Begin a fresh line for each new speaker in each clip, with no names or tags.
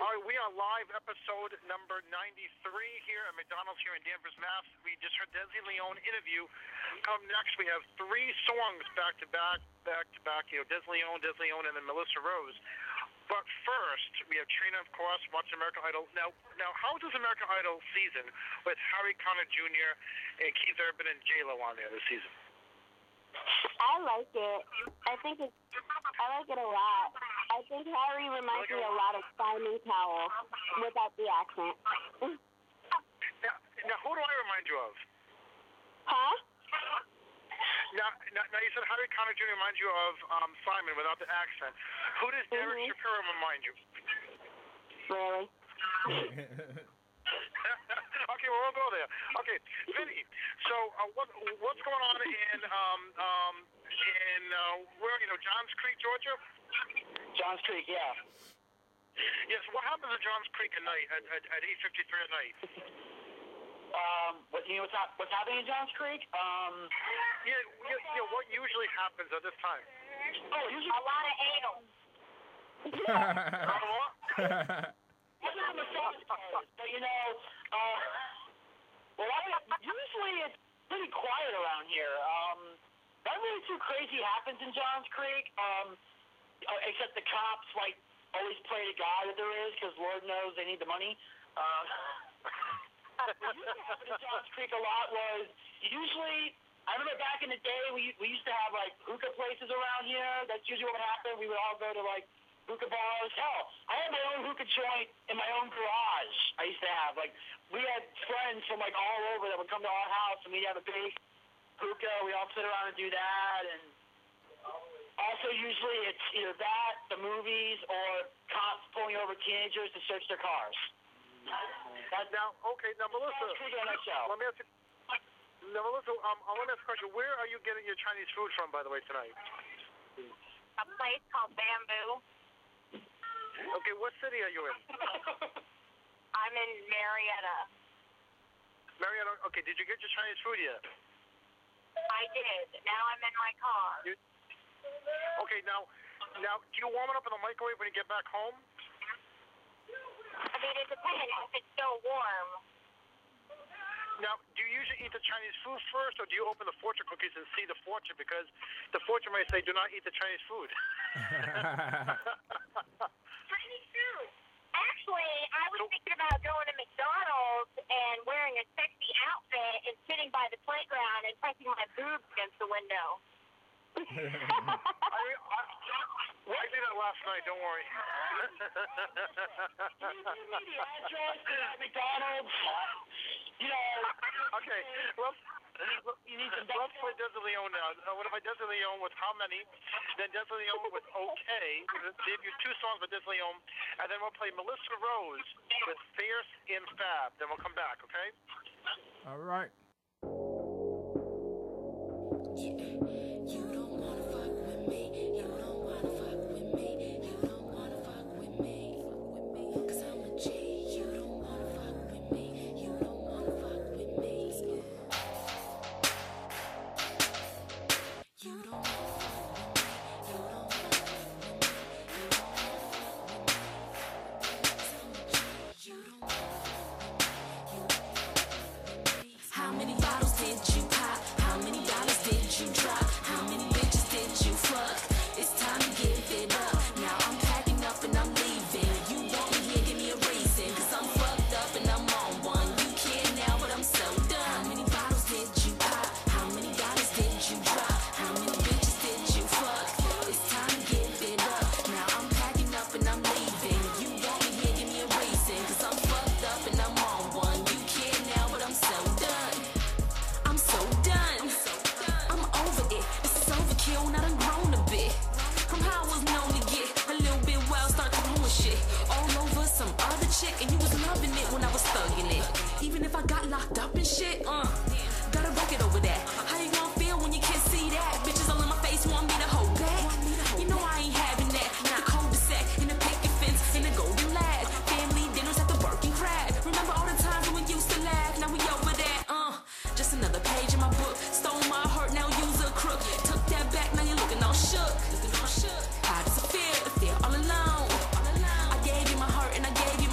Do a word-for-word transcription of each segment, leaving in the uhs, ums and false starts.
All right, we are live, episode number ninety-three here at McDonald's here in Danvers, Mass. We just heard Desi Leon interview. Come next, we have three songs back to back, back to back. You know, Desi Leon, Desi Leon, and then Melissa Rose. But first, we have Trina, of course, watching American Idol. Now, now, how does American Idol season with Harry Connick Junior and Keith Urban and J Lo on there this season?
I like it. I think it's, I like it a lot. I think Harry reminds like me a lot of Simon Cowell without the accent.
now, now, who do I remind you of?
Huh?
Now, now, now you said Harry Connick Junior reminds you of um, Simon without the accent. Who does Derek mm-hmm. Shapiro remind you?
Really?
Okay, well, we'll go there. Okay, Vinny. So, uh, what what's going on in um um in uh, where you know Johns Creek, Georgia?
Johns Creek, yeah.
Yes. What happens at Johns Creek at night at at, at eight fifty-three at night?
Um, what you know what's, hap- what's happening in Johns Creek? Um,
yeah, yeah, yeah. What usually happens at this time?
Oh, usually
a lot of anal.
A lot.
But you know, uh, well, I, usually it's pretty quiet around here. Um, not really too crazy happens in Johns Creek. Um, except the cops like always play the guy that there is because Lord knows they need the money. Uh, what used to happen in Johns Creek a lot was usually. I remember back in the day we we used to have like hookah places around here. That's usually what would happen. We would all go to like hookah bars. Hell, I had my own hookah joint in my own garage. I used to have like we had friends from like all over that would come to our house and we'd have a big hookah. We all sit around and do that. And also usually it's either that, the movies, or cops pulling over teenagers to search their cars.
That's now okay. Now Melissa, let me ask you. Now Melissa, um, I want to ask a question. Where are you getting your Chinese food from, by the way, tonight?
A place called Bamboo.
Okay, what city are you in?
I'm in Marietta.
Marietta. Okay, did you get your Chinese food yet?
I did. Now I'm in my car.
You, okay, now, now, do you warm it up in the microwave when you get back home?
I mean, it depends if it's still warm.
Now, do you usually eat the Chinese food first, or do you open the fortune cookies and see the fortune? Because the fortune may say, do not eat the Chinese food.
Chinese food. Actually, I was thinking about going to McDonald's and wearing a sexy outfit and sitting by the playground and pressing my boobs against the window.
I, I, I did that last night, don't worry.
McDonald's. You know.
Okay, well, you need some let's play Desi Leon now. Uh, what if I Desi Leon with How Many? Then Desi Leon with Okay. We'll give you two songs with Desi Leon. And then we'll play Melissa Rose with Fierce and Fab. Then we'll come back, okay?
All right.
How many bottles did you pop? How many dollars did you drop? How many bitches did you fuck? It's time to give it up. Now I'm packing up and I'm leaving. You want me here, give me a reason. Cause I'm fucked up and I'm on one. You can't now, but I'm so done. How many bottles did you pop? How many dollars did you drop? How many bitches did you fuck? It's time to give it up. Now I'm packing up and I'm leaving. You want me here, give me a reason. Cause I'm fucked up and I'm on one. You can't now, but I'm so done. I'm so done. I'm over it. It's overkill, not I'm grown a bit. I'm how I was known to get a little bit wild, start throwing shit all over some other chick, and you was loving it when I was thugging it. Even if I got locked up and shit, uh, gotta rock it over that. How you gonna feel when you can't see that? Bitches all in my face want me to hold back. You know I ain't having that. In the cul-de-sac, in the picket fence, in the golden lag. Family dinners at the working crowd. Remember all the times when we used to laugh? Now we over that, uh. Just another page in my book. Stole my heart, now use a crook. Took that back, now you're looking all shook. How does it feel to feel all alone? I gave you my heart and I gave you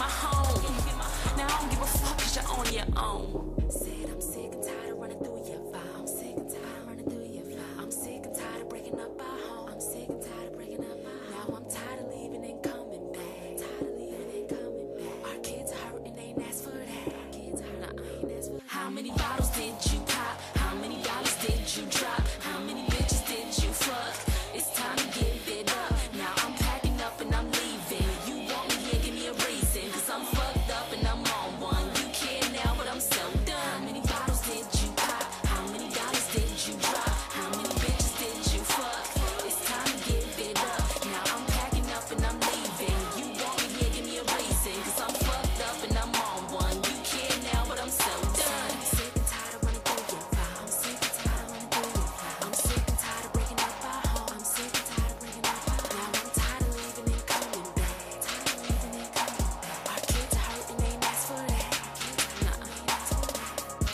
many bottles did you pop? How many dollars did you drop? How many bitches did you fuck? It's time to give it up. Now I'm packing up and I'm leaving. You want me here, give me a reason. Cause I'm fucked up and I'm on one. You care now, but I'm so done. How many bottles did you pop? How many dollars did you drop? How many bitches did you fuck? It's time to give it up. Now I'm packing up and I'm leaving. You want me here, give me a reason. Cause I'm fucked up and I'm on one. You care now, but I'm so done. I'm sick and tired of running through your file. I'm sick and tired of running through your file. I'm sick and tired of breaking up our home. I'm sick and tired of breaking up our home. Now I'm tired of leaving and coming back. Tired of leaving and coming back. Our kids are hurting, they ask for that. Nuh-uh, he asked for that.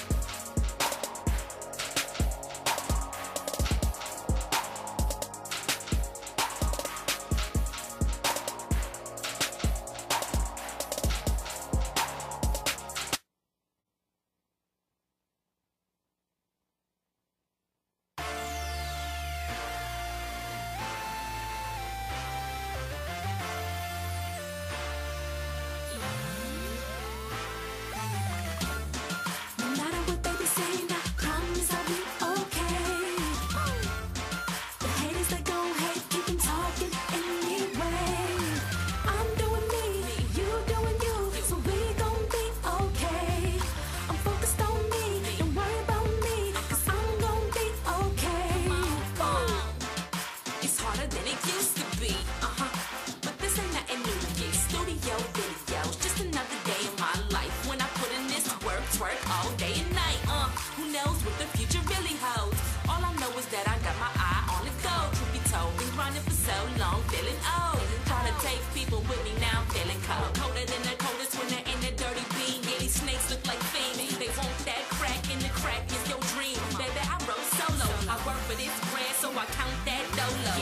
No matter what they be saying, I promise I'll be okay. The haters that gon' hate, keep them talking anyway. I'm doing me, you doing you, so we gon' be okay. I'm focused on me, don't worry about me, cause I'm gon' be okay. It's harder than it used to be, uh-huh. But this ain't nothing new, yeah. Studio videos, just another day in my life when I put in this work, twerk all day and night. Uh, who knows what the future really holds? All I know is that I got my eye on the goal. Truth be told, been running for so long, feeling old. Trying to take people with me now, I'm feeling cold. Colder than the coldest when they're in the dirty beam. Yeah, these snakes look like fiends. They want that crack, and the crack is your dream. Baby, I roll solo. I work for this brand, so I count that dolo.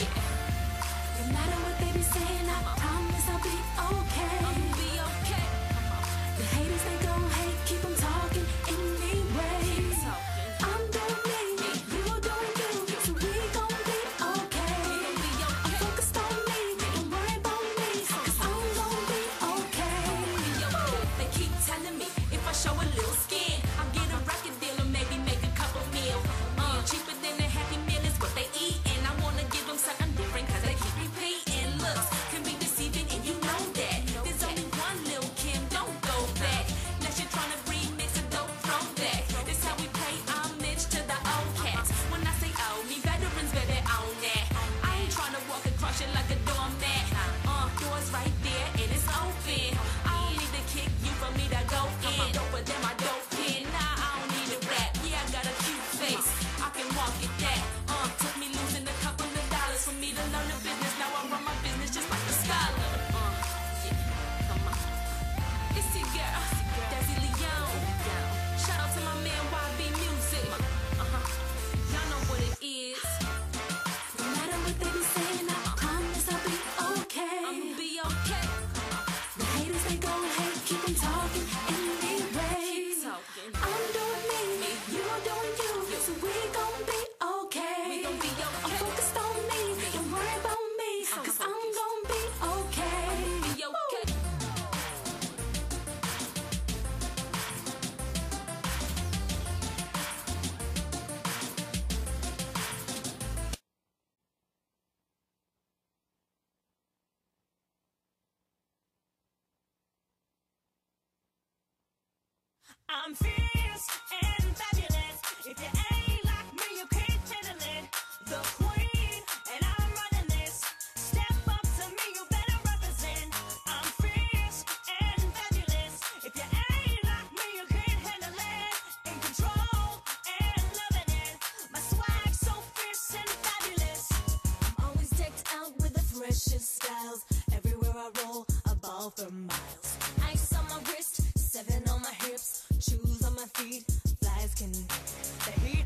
No matter what they be saying, I promise I'll be okay. I'll be okay. The haters, they gon' hate, keep them talking anyway. I'm doing me, you doing you, so we gon' be okay. I'm focused on me, don't worry about me, cause I'm gon' be okay. They keep telling me if I show a little skin, I'll get a record deal or maybe make a couple meal. Uh, cheaper than a Happy Meal is what they eat, and I wanna give them something different cause they keep repeating. Looks can be deceiving and you know that. There's only one Lil' Kim, don't go back. Now she tryna remix a dope throwback. This how we pay homage to the old cats. When I say old, me veterans better own that. I ain't tryna walk across you like a doormat. Uh, doors right there and it's open. I don't need to kick you for me to go in. Doper than my dope pen. Nah, I don't need a rap. Yeah, I got a cute face. I can walk it that. Uh, took me losing a couple of dollars for me to learn the business. Now I run my business just like a scholar. Uh, yeah, come on. It's your girl, Desi Leon. Shout out to my man Y B Music. Uh-huh. Y'all know what it is. No matter what they be saying, I promise I'll be okay. I'ma be okay. The haters, they gon' hate, keep them talking anyway. I'm doing me, you doing you, so we gon' be okay. We gon' be okay. I'm focused on me, don't worry about me, cause I'm gon' be okay. Be okay.
I'm fierce and fabulous. If you ain't like me, you can't handle it. The queen, and I'm running this. Step up to me, you better represent. I'm fierce and fabulous. If you ain't like me, you can't handle it. In control and loving it. My swag so fierce and fabulous. I'm always decked out with the freshest styles. Everywhere I roll, a ball for miles. Ice on my wrist, seven on my hips. Shoes on my feet, flies can. The heat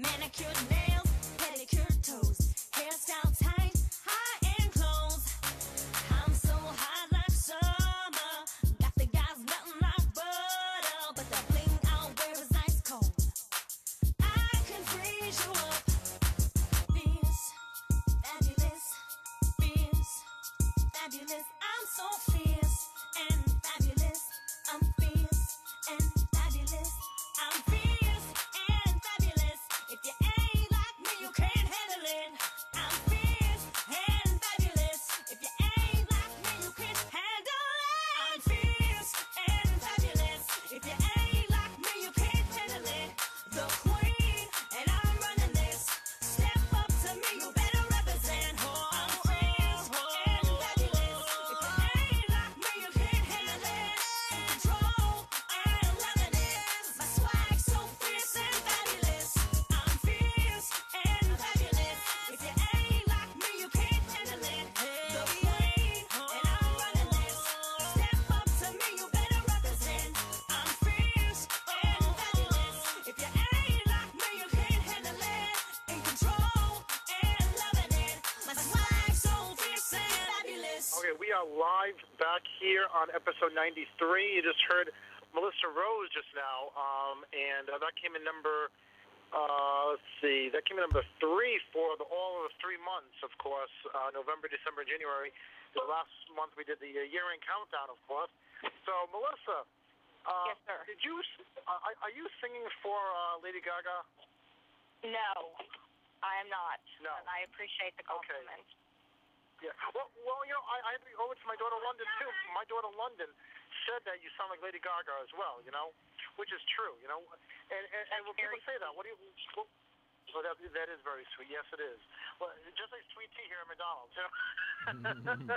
Manicure nails, pedicure toes, hairstyle tight, high-end clothes. I'm so hot like summer, got the guys melting like butter, but the bling I'll wear is ice cold. I can freeze you up, fierce, fabulous, fierce, fabulous. I'm so fierce and fabulous. I'm fierce and fabulous. I'm fierce and fabulous. If you ain't like me, you can't handle it. I'm fierce and fabulous. If you ain't like me, you can't handle it. I'm fierce and fabulous. If you ain't like me, you can't handle it. The queen, and I'm running this. Step up to me, you better represent. Oh, I'm fierce and fabulous. If you ain't like me, you can't handle it. In control and loving it. My swag so fierce and fabulous. I'm fierce and fabulous. If you ain't like me, you can't handle it. The queen, and I'm running this. Step up to me, you better represent. I'm fierce and fabulous. If you ain't like me, you can't handle it. In control and loving it. My swag so fierce and fabulous.
Okay, we are live back here on episode ninety-three. You just heard Melissa Rose just now, um, and uh, that came in number, uh, let's see, that came in number three for the, all of the three months, of course, uh, November, December, and January. The last month we did the uh, year-end countdown, of course. So, Melissa, uh,
Yes, sir.
did you, uh, are are you singing for uh, Lady Gaga?
No, I am not.
No.
And I appreciate the
Okay.
compliment.
Yeah. Well, well, you know, I, I owe it to my daughter London too. My daughter London said that you sound like Lady Gaga as well. You know, which is true. You know, and and, and when people say that, what do you? Well, well, that that is very sweet. Yes, it is. Well, just like sweet tea here at McDonald's. You know?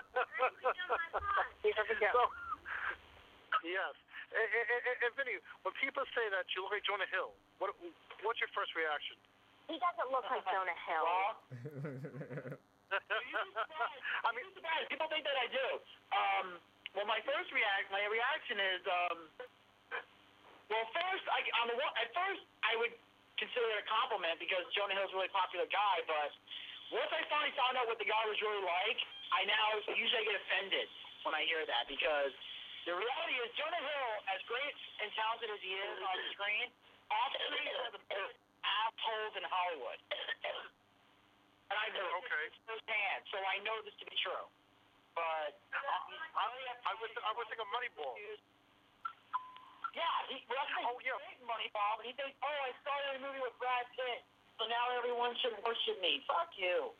These are the jokes.
So, yes. And, and, and, and Vinny, when people say that you look like Jonah Hill, what what's your first reaction?
He doesn't look like Jonah Hill.
Well, I mean, people think that I do. Um, well, my first react, my reaction is, um, well, first, I, on the one, at first, I would consider it a compliment because Jonah Hill's a really popular guy. But once I finally found out what the guy was really like, I now usually I get offended when I hear that because the reality is Jonah Hill, as great and talented as he is on the screen, off screen is one of the biggest assholes in Hollywood. And I know
Okay.
this firsthand, so I know this to be true. But I,
I would I would think of Moneyball.
Yeah, he, well,
Oh, yeah.
big Moneyball, but he thinks, oh, I started a movie with Brad Pitt, so now everyone should worship me. Fuck you.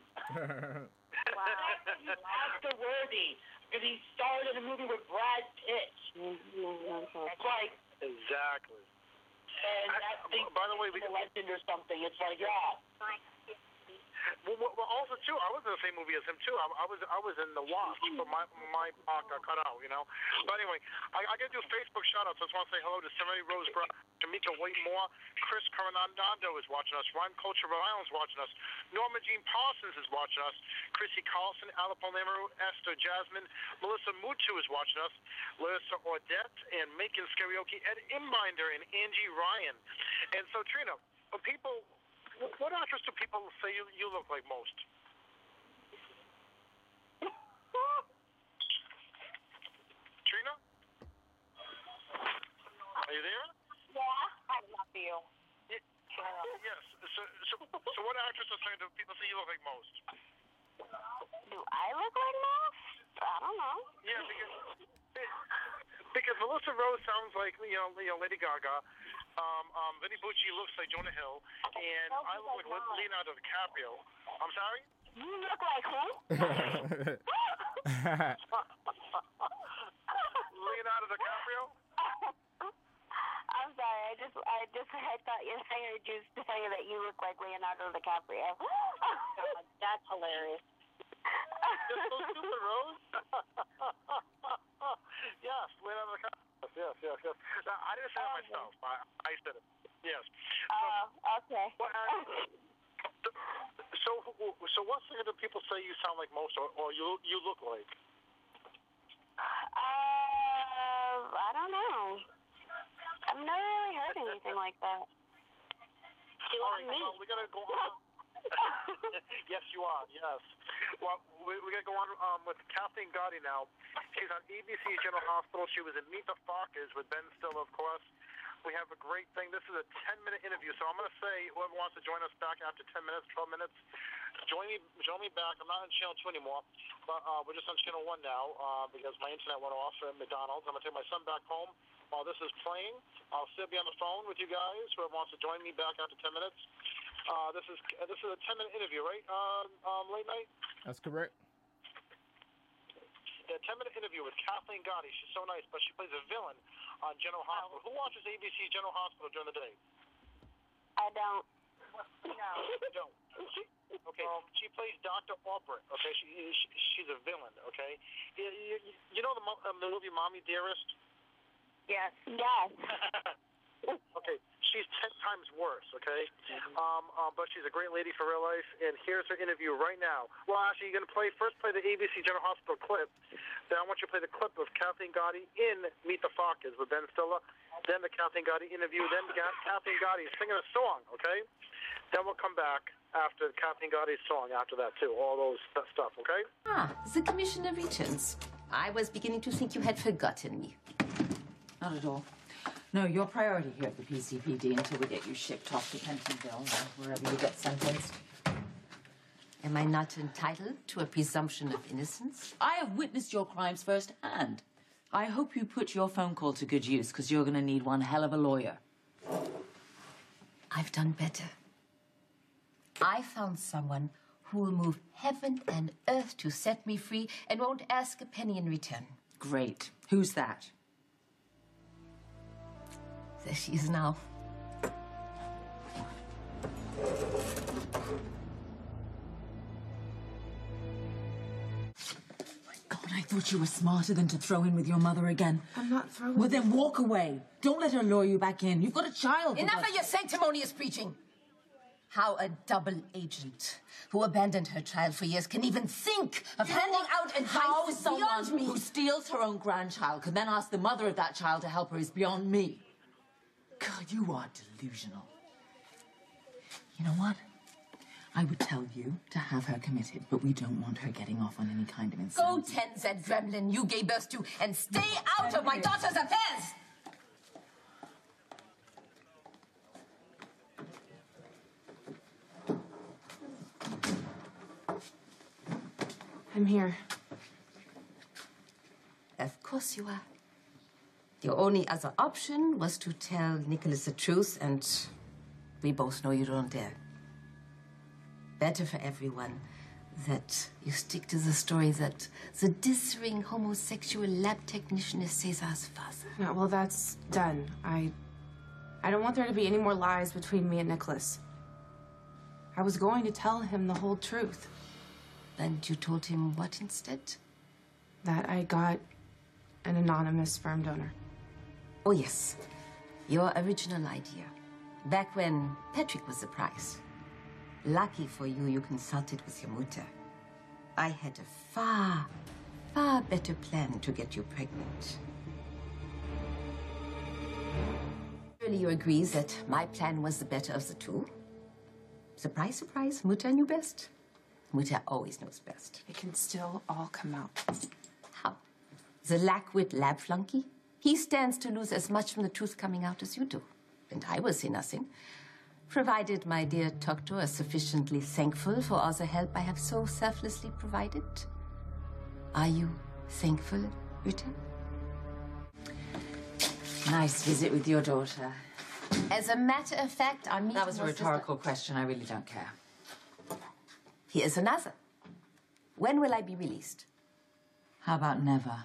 He's Oscar-worthy because he started a movie with Brad Pitt. It's like,
Exactly.
and that
I-
thing
by the way, we-
a legend or something. It's like, yeah.
Well, well, well, also too, I was in the same movie as him too. I, I was I was in The Wasp, but my my part got cut out, you know. But anyway, I, I got to do Facebook shout-outs. I just want to say hello to Serenity Rose Brown, Jamaica Whitemore, Chris Coronado is watching us, Ron Culture of Island is watching us, Norma Jean Parsons is watching us, Chrissy Carlson, Alapon Lamoureux, Esther Jasmine, Melissa Mutu is watching us, Larissa Audette, and Macon Scarioki, Ed Imbinder, and Angie Ryan. And so, Trina, when people... What actress do people say you, you look like most? Trina? Are you there?
Yeah, I love you.
Yes. So, so, so what actress or singer do people say you look like most?
Do I look like most? I don't know.
Yeah, because because Melissa Rose sounds like you know, you know Lady Gaga. Um, um, Vinny Bucci looks like Jonah Hill, and I look like Leonardo DiCaprio. I'm sorry?
You look like who?
Leonardo DiCaprio?
I'm sorry. I just, I just, I thought you heard you say that you look like Leonardo DiCaprio. God, that's hilarious.
You're so stupid, Rose. Yes, Leonardo DiCaprio. Yes, yes, yes. No, I didn't say it myself. I, I said it. Yes.
Oh, okay.
Well, uh, so, so what singer do people say you sound like most, or, or you you look like?
Uh, I don't know. I've never really heard anything like that.
She
All
loves
right,
me.
well, we gotta go on. Yes, you are. Yes. Well, we, we gotta go on um, with Kathleen Gotti now. She's on A B C General Hospital. She was in Meet the Fockers with Ben Stiller, of course. We have a great thing. This is a ten-minute interview, so I'm going to say whoever wants to join us back after ten minutes, twelve minutes, join me join me back. I'm not on Channel two anymore, but uh, we're just on Channel one now uh, because my internet went off at McDonald's. I'm going to take my son back home while this is playing. I'll still be on the phone with you guys, whoever wants to join me back after ten minutes. Uh, this is uh, this is a ten-minute interview, right, uh, um, late night?
That's correct.
A ten-minute interview with Kathleen Gotti. She's so nice, but she plays a villain on General Hospital. Who watches A B C General Hospital during the day?
I don't. No.
You don't. Okay. She plays Doctor Albright. Okay. She, she she's a villain. Okay. You, you, you know the, mo- um, the movie Mommy Dearest?
Yes. Yes.
Okay. She's ten times worse. Okay. Um, uh, but she's a great lady for real life. And here's her interview right now. Well, actually, you're gonna play first. Play the A B C General Hospital clip. Then I want you to play the clip of Kathleen Gotti in Meet the Fockers with Ben Stiller. Then the Kathleen Gotti interview. Then Ga- Kathleen Gotti singing a song. Okay. Then we'll come back after Kathleen Gotti's song. After that too, all those that stuff. Okay.
Ah, the Commissioner returns. I was beginning to think you had forgotten me.
Not at all. No, your priority here at the P C P D until we get you shipped off to Pentonville or wherever you get sentenced.
Am I not entitled to a presumption of innocence?
I have witnessed your crimes firsthand. I hope you put your phone call to good use, because you're going to need one hell of a lawyer.
I've done better. I found someone who will move heaven and earth to set me free and won't ask a penny in return.
Great. Who's that?
There she is now.
God, I thought you were smarter than to throw in with your mother again.
I'm not throwing.
Well, then walk away. Don't let her lure you back in. You've got a child.
Enough of your sanctimonious preaching. How a double agent who abandoned her child for years can even think of handing out advice
How
is
someone
beyond me.
who steals her own grandchild can then ask the mother of that child to help her is beyond me. God, you are delusional. You know what? I would tell you to have her committed, but we don't want her getting off on any kind of
Go
insanity.
tend that gremlin you gave birth to and stay out of my daughter's affairs!
I'm here.
Of course you are. Your only other option was to tell Nicholas the truth, and we both know you don't dare. Better for everyone that you stick to the story that the dithering homosexual lab technician is Cesar's father.
No, well, that's done. I... I don't want there to be any more lies between me and Nicholas. I was going to tell him the whole truth.
And you told him what instead?
That I got an anonymous sperm donor.
Oh, yes. Your original idea. Back when Patrick was the prize. Lucky for you, you consulted with your mutter. I had a far, far better plan to get you pregnant. Surely you agree that my plan was the better of the two? Surprise, surprise, mutter knew best. Mutter always knows best.
It can still all come out.
How? The lackwit lab flunky? He stands to lose as much from the truth coming out as you do. And I will say nothing. Provided my dear doctor is sufficiently thankful for all the help I have so selflessly provided. Are you thankful, Rita?
Nice visit with your daughter.
As a matter of fact, our meeting
That was a
was just
rhetorical question. I really don't care.
Here's another. When will I be released?
How about never?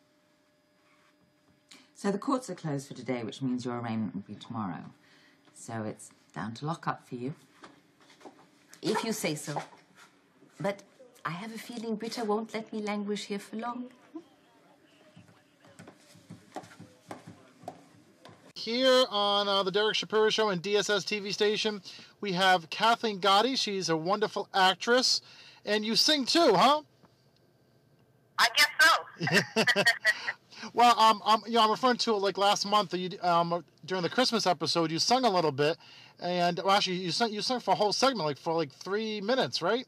So the courts are closed for today, which means your arraignment will be tomorrow. So it's down to lock up for you.
If you say so. But I have a feeling Britta won't let me languish here for long.
Here on uh, the Derek Shapiro Show and D S S T V station, we have Kathleen Gotti. She's a wonderful actress. And you sing too, huh?
I guess so.
Well, um, um, you know, I'm referring to it like last month, you, um, during the Christmas episode, you sung a little bit, And well, actually, you sang you sang for a whole segment, like for like three minutes, right?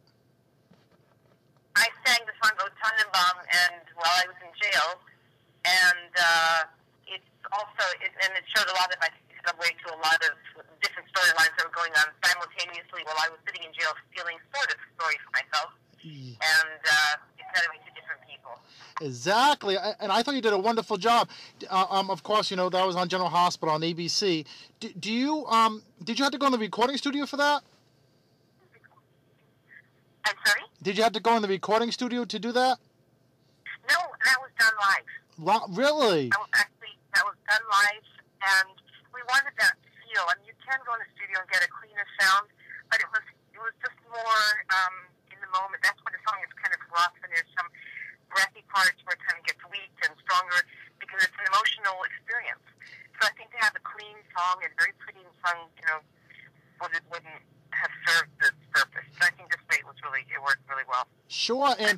I sang the song O Tannenbaum and while I was in jail, and uh, it's also it, and it showed a lot of my way to a lot of different storylines that were going on simultaneously while I was sitting in jail, feeling sort of sorry for myself,
Yeah.
and uh, it set me to different people.
Exactly, I- and I thought you did a wonderful job. Uh, um, of course, you know that was on General Hospital on A B C. Do, do you um did you have to go in the recording studio for that?
I'm sorry?
Did you have to go in the recording studio to do that?
No, that was done live.
Lo- really?
That was actually that was done live, and we wanted that feel. I mean, you can go in the studio and get a cleaner sound, but it was it was just more um, in the moment. That's why the song is kind of rough, and there's some breathy parts where it kind of gets weak and stronger because it's an emotional experience. So I think to have a clean song and very pretty and sung, you know, would it wouldn't have served the purpose. But I think this way it was really it worked really well.
Sure, and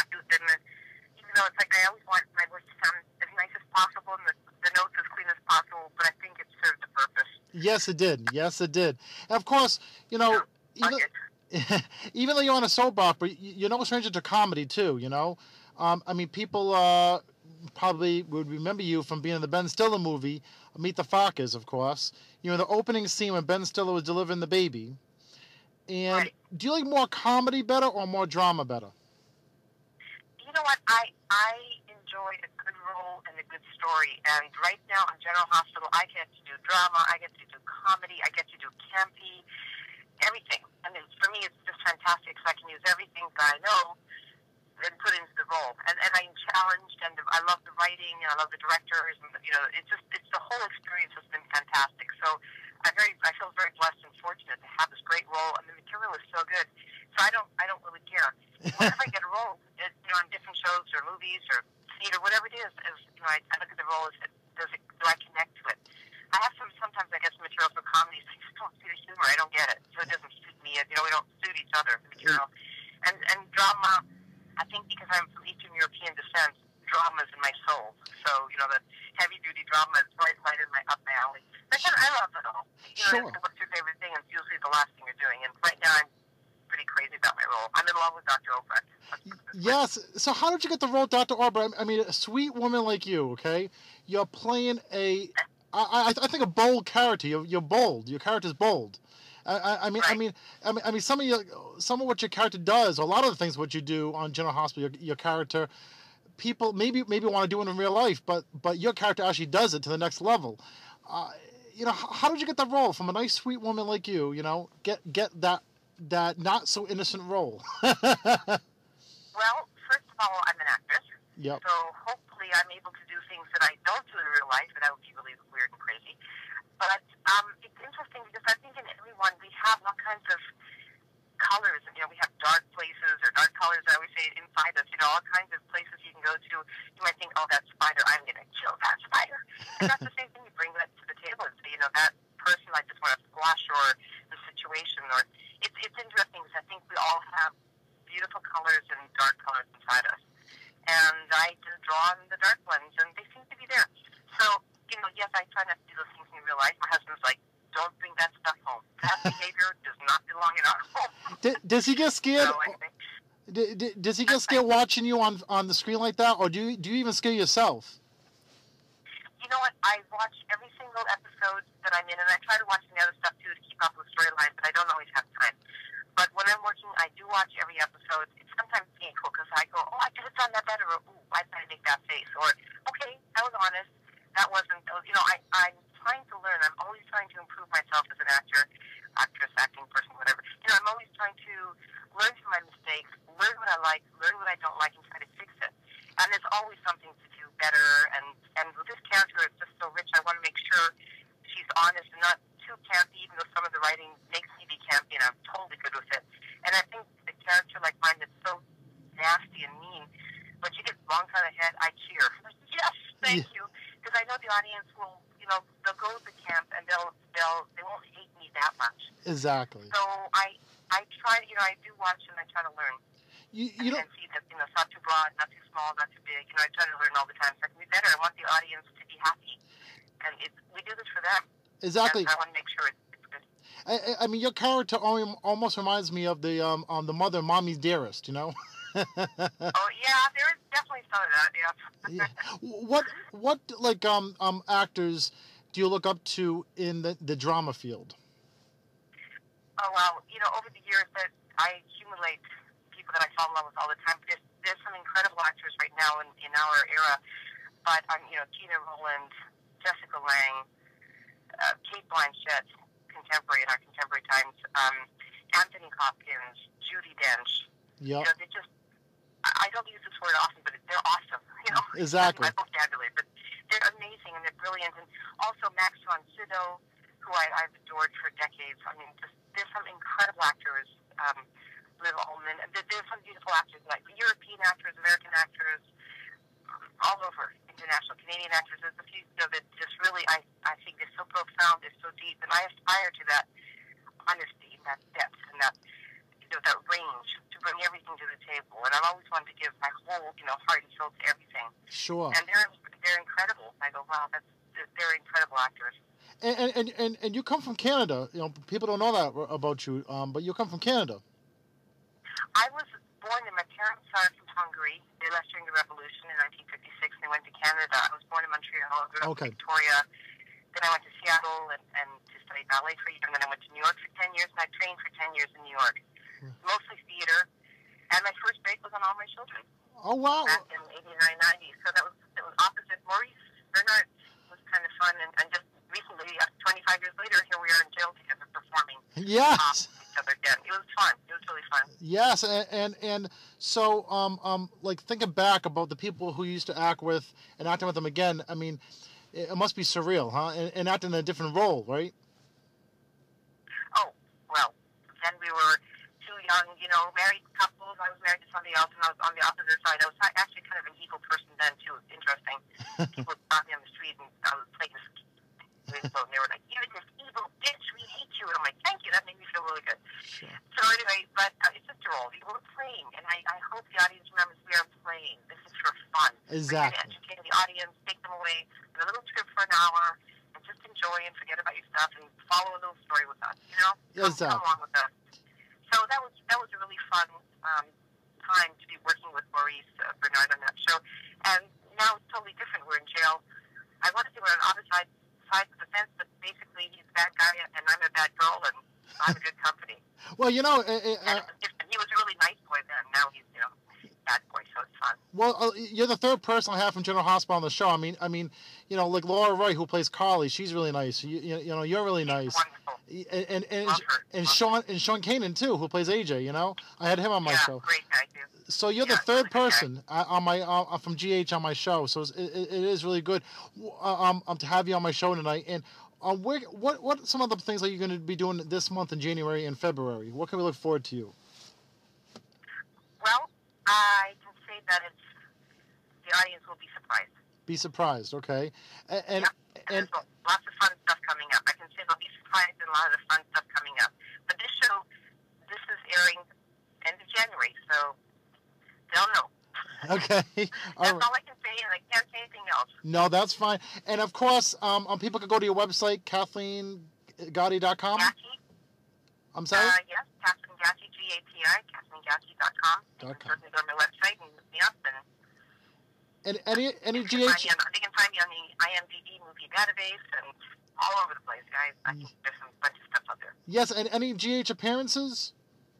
Even though it's like I always want my voice to sound as nice as possible and the, the notes as clean as possible, but I think it served the purpose.
yes, it did. Yes, it did. And of course, you know, even, even though you're on a soap opera, you- you're no stranger to comedy too. You know, um, I mean, people uh, probably would remember you from being in the Ben Stiller movie, Meet the Fockers, of course. You know, the opening scene when Ben Stiller was delivering the baby. And
Right.
do you like more comedy better or more drama better?
You know what? I I enjoy a good role and a good story. And right now on General Hospital, I get to do drama, I get to do comedy, I get to do campy, everything. I mean, for me, it's just fantastic because I can use everything that I know and put into the role. And and I'm challenged, and I love the writing, and I love the directors, and you know, it's just it's the whole experience has been fantastic. So I'm very I feel very blessed and fortunate to have this great role, and the material is so good. So I don't I don't really care. Whenever I get a role, it, you know, on different shows or movies or theater, whatever it is, is you know, I, I look at the role as does it do I connect to it? I have some sometimes I get some material for comedies. I just don't see the humor. I don't get it, so it doesn't suit me. You know, we don't suit each other. The material and and drama. I think because I'm from Eastern European descent, drama is in my soul. So, you know, that heavy-duty drama is right, right in my up my alley. But again, I love it all. You know,
Sure.
what's your favorite thing? And it's usually the last thing you're doing. And right now, I'm pretty crazy about my role. I'm in love with Doctor Obrecht.
Yes. So how did you get the role, Doctor Albrecht? I mean, a sweet woman like you, okay? You're playing a, I, I, I think a bold character. You're, you're bold. Your character's bold. I, I, I mean, I
Right.
mean, I mean, I mean, some of your, some of what your character does, a lot of the things what you do on General Hospital, your, your character, people maybe maybe want to do it in real life, but but your character actually does it to the next level. Uh, you know, how, how did you get that role from a nice, sweet woman like you? You know, get get that that not so innocent role.
Well, first of all, I'm an actress.
Yep.
So hopefully I'm able to do things that I don't do in real life, but that would be really weird and crazy. But um, it's interesting because I think in everyone we have all kinds of colors. You know, we have dark places or dark colors, I always say, inside us. You know, all kinds of places you can go to. You might think, oh, that spider, I'm going to kill that spider. And that's the same thing. You bring that to the table and say, you know, that person I just want to squash, or the situation. Or it's, it's interesting because I think we all have beautiful colors and dark colors inside us. And I just draw on the dark ones, and they seem to be there. So, you know, yes, I try not to do those things in real life. My husband's like, don't bring that stuff home. That behavior does not belong in our home.
D- does he get scared?
So I think,
D- d- does he get scared watching you on on the screen like that, or do you do you even scare yourself?
you know what? I watch every single episode that I'm in, and I try to watch the other stuff too to keep up with storylines, but I don't always have time. But when I'm working, I do watch every episode. It's sometimes painful because I go, oh, I could have done that better, or ooh, why did I make that face? Or, okay, I was honest. That wasn't, you know, I, I'm trying to learn. I'm always trying to improve myself as an actor, actress, acting person, whatever. You know, I'm always trying to learn from my mistakes, learn what I like, learn what I don't like, and try to fix it. And there's always something to do better. And, and with this character, it's just so rich. I want to make sure she's honest and not too campy, even though some of the writing makes me be campy, and I'm totally good with it. And I think the character like mine that's so nasty and mean, when she gets wrong on the head, I cheer. I'm like, yes, thank
Yeah.
you. Because I know the audience will, you know, they'll go to the camp and they'll, they'll, they won't hate me that much.
Exactly.
So I, I try, you know, I do watch and I try to learn.
You, you know,
And see that, you know, it's not too broad, not too small, not too big. You know, I try to learn all the time so I can be better. I want the audience to be happy. And it, we do this for them.
exactly.
And I want to make sure it's, it's good.
I, I- I mean, your character al- almost reminds me of the um, um the mother, Mommy's Dearest. You know.
Oh yeah, there is definitely some of that. Yeah.
Yeah. What what like um um actors do you look up to in the, the drama field?
Oh well, you know, over the years that I accumulate people that I fall in love with all the time. There's, there's some incredible actors right now in, in our era, but um, you know, Gina Rowland, Jessica Lange, uh, Kate Blanchett, contemporary in our contemporary times, um, Anthony Hopkins, Judi Dench.
Yeah.
You know, they just, I I don't use this word often, but they're awesome. You know,
Exactly.
That's my vocabulary, but they're amazing and they're brilliant. And also Max von Sydow, who I, I've adored for decades. I mean, just, there's some incredible actors. Um, Liv Ullmann. There- There's some beautiful actors, like European actors, American actors, all over, international Canadian actors. There's a few you know, that just really, I, I think they're so profound, they're so deep, and I aspire to that honesty, and that depth, and that you know, that range to bring everything to the table. And I've always wanted to give my whole, you know, heart and soul to everything.
Sure.
And they're they're incredible. I go, wow, that's they're incredible actors.
And and, and and you come from Canada. You know, people don't know that about you, um, but you come from Canada.
I was born, and my parents are from Hungary. They left during the Revolution in nineteen fifty-six, and they went to Canada. I was born in Montreal, grew up
Okay.
in Victoria. Then I went to Seattle and, and to study ballet for a year, and then I went to New York for ten years, and I trained for ten years in New York, mostly theater. And my first break was on All My Children
Oh wow.
back in eighty-nine, ninety. So that was it was opposite Maurice Bernard. It was kind of fun, and, and just recently, uh, twenty-five years later, here we are in jail together performing
Yes.
opposite each other again. It was fun. It was really fun.
Yes, and, and and so um um like thinking back about the people who you used to act with and acting with them again. I mean, it, it must be surreal, huh? And, and acting in a different role, right?
Oh, well, then we were two young, you know, married couples. I was married to somebody else, and I was on the opposite side. I was actually kind of an evil person then, too. It was interesting. People would stop me on the street, and I was playing this so and they were like, "You're this evil bitch. We hate you." And I'm like, "Thank you. That made me feel really good."
Sure.
So anyway, but uh, it's just a role. We were playing, and I, I hope the audience remembers we are playing. This is for fun. We're here to
Exactly.
educate the audience, take them away with a little trip for an hour, and just enjoy and forget about your stuff and follow a little story with us. You know, come,
Exactly.
come along with us. So that was that was a really fun um, time to be working with Maurice uh, Bernard on that show. And now it's totally different. We're in jail. I want to say we're on opposite sides of the fence, but basically he's a bad guy and I'm a bad girl, and I'm a good company.
Well, you know, uh,
And
uh,
it was different. He was a really nice boy then. Now he's, you know, bad boy, so it's fun.
well, uh, you're the third person I have from General Hospital on the show. I mean, I mean, you know, like Laura Roy, who plays Carly, she's really nice. You, you, you know, you're really nice.
Wonderful.
And and and,
Love her.
and
Love
Sean and Sean Kanan too, who plays A J. You know, I had him on my
yeah,
show.
great guy, too.
So you're
Yeah,
the third
really good guy.
person uh, on my uh, from G H on my show. So it's, it, it is really good uh, um, um to have you on my show tonight. And uh, where, what what some of the things are you going to be doing this month in January and February? What can we look forward to you?
Well, I can say that it's the audience will be surprised.
Be surprised, okay? And and,
Yeah,
and
there's lots of fun stuff coming up. I can say they'll be surprised and a lot of the fun stuff coming up. But this show, this is airing end of January, so they'll know.
okay, all
That's
right.
all I can say, and I can't say anything else.
No, that's fine. And of course, um, um people can go to your website, Kathleen Gotti dot com.
Gatti,
I'm sorry.
uh, yes, Kathleen Gatti, G A T I, Kathleen Gatti dot com. You
Dot
can
com.
certainly go to my website and look me up, and
And any any
they can, find
G H.
me on, they can find me on the I M D B movie database and all over the place, guys. I think there's some bunch of stuff out there.
Yes, and any G H appearances?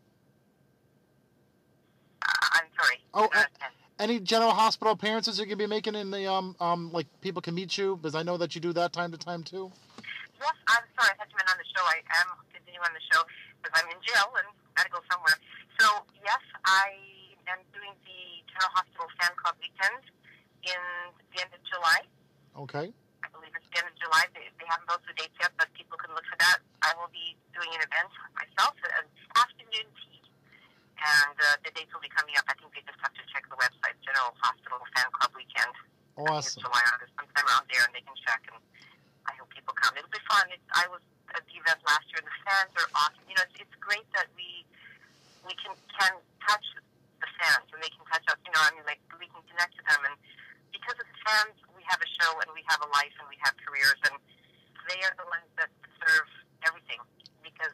Uh, I'm sorry.
Oh,
Uh,
uh, Any General Hospital appearances you're gonna be making in the um um like people can meet you, because I know that you do that time to time too.
Yes, I'm sorry, I had to been on the show. I am continuing on the show because I'm in jail and got to go somewhere. So, yes, I am doing the General Hospital Fan Club weekend in the end of July.
Okay.
I believe it's the end of July. They, they haven't posted the dates yet, but people can look for that. I will be doing an event myself, an afternoon tea. And uh, the dates will be coming up. I think they just have to check the website, General Hospital Fan Club weekend. I think it's
Awesome.
July, August, sometime around there, and they can check, and I hope people come. It'll be fun. It, I was at the event last year, and the fans are awesome. You know, it's, it's great that we we can can touch the fans, and they can touch us. You know, I mean, like, we can connect to them, and because of the fans, we have a show, and we have a life, and we have careers, and they are the ones that deserve everything, because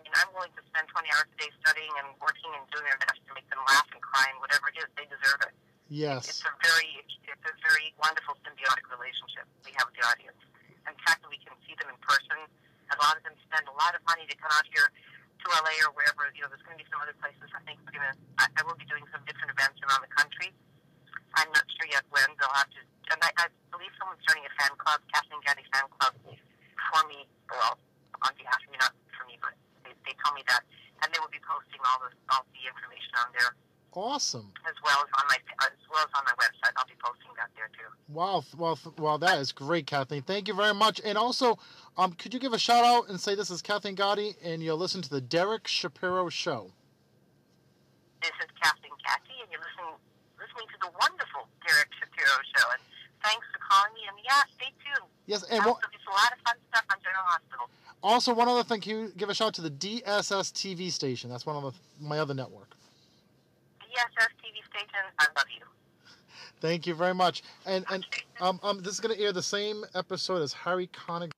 You know, I'm willing to spend twenty hours a day studying and working and doing their best to make them laugh and cry and whatever it is. They deserve it.
Yes.
It's a very, it's a very wonderful symbiotic relationship we have with the audience. And the fact that we can see them in person, a lot of them spend a lot of money to come out here to L A or wherever. You know, there's going to be some other places. I think we're going to, I, I will be doing some different events around the country. I'm not sure yet when. They'll have to, and I, I believe someone's starting a fan club, Kathleen Gaddy fan club, for me, well, on behalf of me, not for me, but they, they told me that. And they will be posting all the, all the information on there.
Awesome.
As well as on my, as well as on my website. I'll be posting that there too.
Wow. Well, well, that is great, Kathleen. Thank you very much. And also, um, could you give a shout out and say this is Kathleen Gotti and you'll listen to the Derek Shapiro Show?
This is Kathleen Cathy, and you're listening, listening to the wonderful Derek Shapiro Show. And thanks for calling me. And yeah, stay tuned.
Yes, and
also,
what,
there's a lot of fun stuff on General Hospital.
also one other thing, can you give a shout out to the D S S T V station? That's one of the, my other network.
D S S T V station, I love you.
Thank you very much. And and um, um this is going to air the same episode as Harry Connick.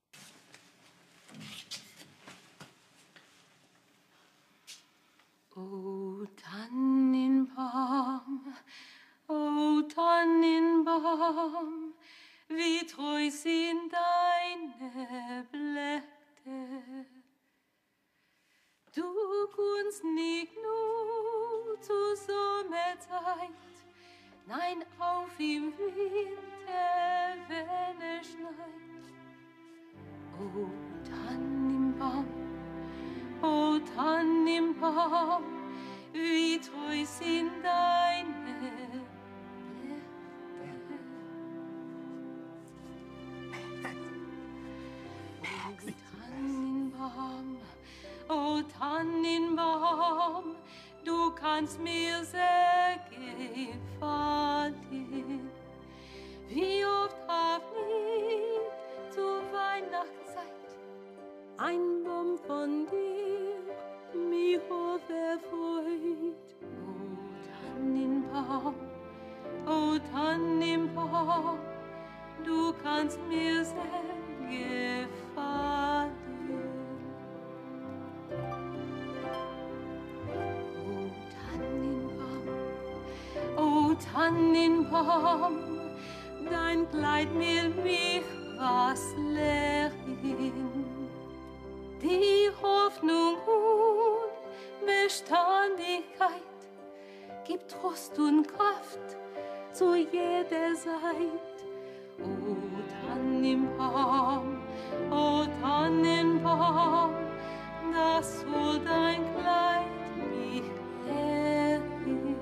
O Tannenbaum, o Tannenbaum, wie treu sind deine Blätter. Du kunst nicht nur zur Sommerzeit, nein, auf im Winter, wenn es schneit. O Tannenbaum, o Tannenbaum, wie treu sind deine Blätter. O Tannenbaum, o Tannenbaum, du kannst mir sehr gefallen. Wie oft hab ich zur Weihnachtszeit ein Baum von dir mich erfreut. O Tannenbaum, o Tannenbaum, du kannst mir sehr gefallen. O Tannenbaum, dein Kleid will mich was lehren. Die Hoffnung und Beständigkeit gibt Trost und Kraft zu jeder Zeit. O Tannenbaum, o Tannenbaum, das soll dein Kleid mich lehren.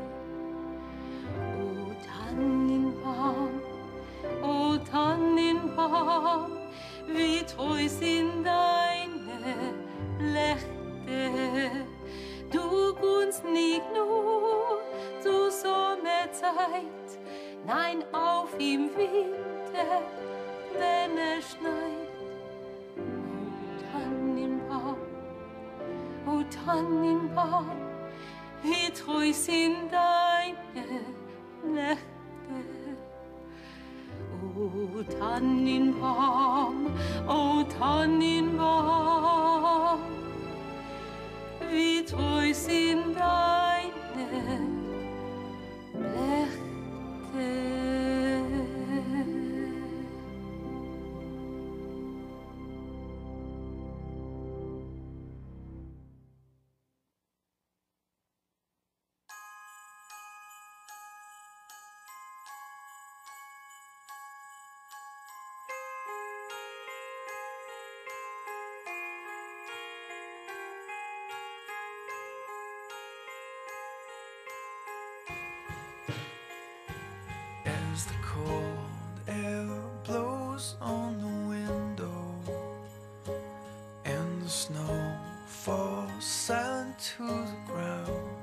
O Tannenbaum, o Tannenbaum, wie treu sind deine Blätter. Du kunst nicht nur zur Sommerzeit, nein, auf im Winter, wenn es schneit. O Tannenbaum, o Tannenbaum, wie treu sind deine Blätter. O Tannenbaum, o Tannenbaum, wie treu sind deine Blätter.
As the cold air blows on the window and the snow falls silent to the ground,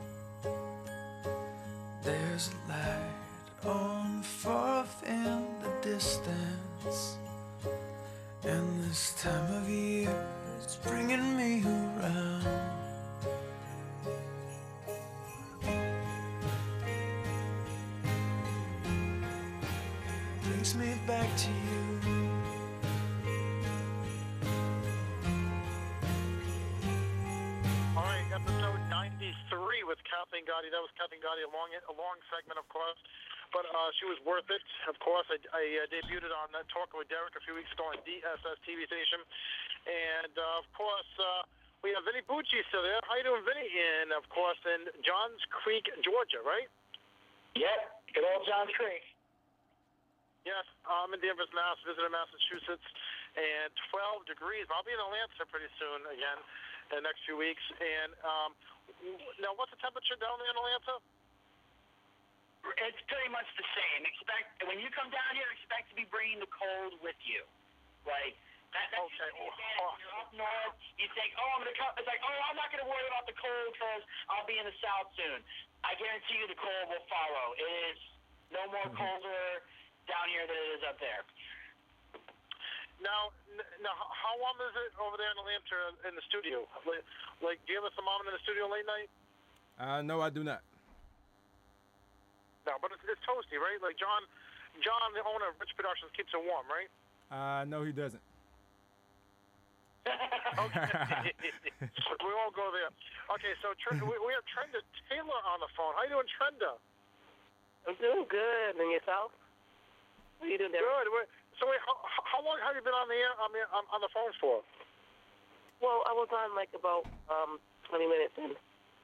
there's a light on far off in the distance, and this time of year it's bringing me around. Brings me back to you.
episode ninety-three with Kathleen Gotti. That was Kathleen Gotti, a long, a long segment, of course, but uh, she was worth it. Of course, I, I uh, debuted it on uh, Talking with Derek a few weeks ago on D S S T V station, and uh, of course, uh, we have Vinny Bucci still there. How you doing, Vinny? And of course, in Johns Creek, Georgia, right?
Yep, good old Johns Creek.
Yes, I'm in Danvers, Mass, visiting Massachusetts, and twelve degrees. I'll be in Atlanta pretty soon again in the next few weeks. And um, now, what's the temperature down there in Atlanta?
It's pretty much the same. Expect when you come down here, expect to be bringing the cold with you. Like that, that's
okay.
usually the advantage. When you're up north, you think, oh, I'm gonna come. It's like, oh, I'm not gonna worry about the cold because I'll be in the south soon. I guarantee you, the cold will follow. It is no more colder down here than it is up there.
Now, n- now, how warm is it over there in Atlanta in the studio? Like, like do you have a thermometer in the studio late night?
Uh, no, I do not.
No, but it's, it's toasty, right? Like John, John, the owner of Rich Productions, keeps it warm, right?
Uh, no, he doesn't.
Okay. We won't go there. Okay, so Tr- we, we have Trenda Taylor on the phone. How you doing, Trenda?
I'm doing good. And yourself? What are you doing there?
Good. Wait, so wait, how, how long have you been on the air, on the on, on the phone for?
Well, I was on like about um twenty minutes in.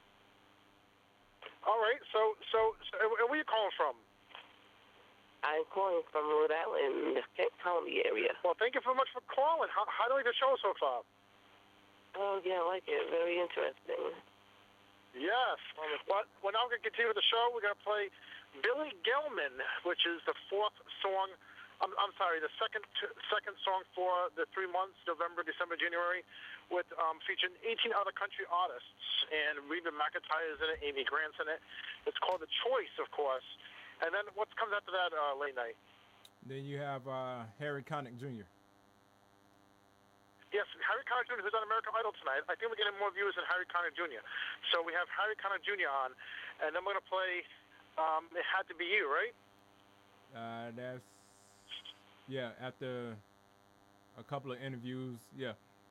All right. So so, so where are you calling from?
I'm calling from Rhode Island, Kent County area.
Well, thank you very much for calling. How how do you like the show so far?
Oh yeah, I like it. Very interesting.
Yes. Well, well now we're gonna continue with the show. We're gonna play Billy Gilman, which is the fourth song. I'm, I'm sorry, the second second song for the three months, November, December, January, with um, featuring eighteen other country artists, and Reba McEntire is in it, Amy Grant's in it. It's called The Choice, of course. And then what comes after that uh, late night?
Then you have uh, Harry Connick Junior
Yes, Harry Connick Junior, who's on American Idol tonight. I think we're getting more viewers than Harry Connick Junior So we have Harry Connick Junior on, and then we're going to play um, It Had to Be You, right?
Uh, that's, yeah, after a couple of interviews, yeah.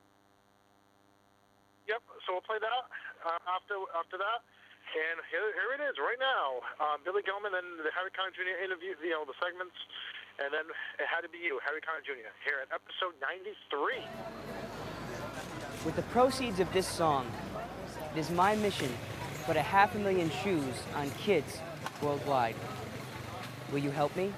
Yep, so we'll play that uh, after after that. And here, here it is right now. Uh, Billy Gilman and the Harry Connick Junior interview, you know, the segments. And then It Had to Be You, Harry Connick Junior here at episode ninety-three.
With the proceeds of this song, it is my mission to put a half a million shoes on kids worldwide. Will you help me?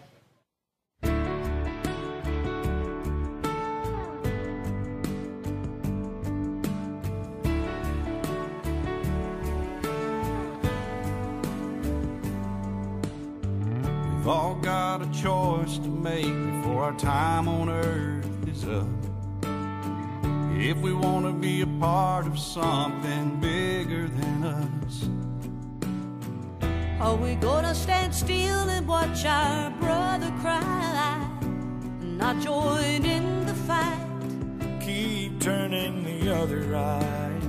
We've all got a choice to make before our time on earth is up. If we want to be a part of something bigger than us,
Are we gonna stand still and watch our brother cry, not join in the fight?
keep turning the other eye.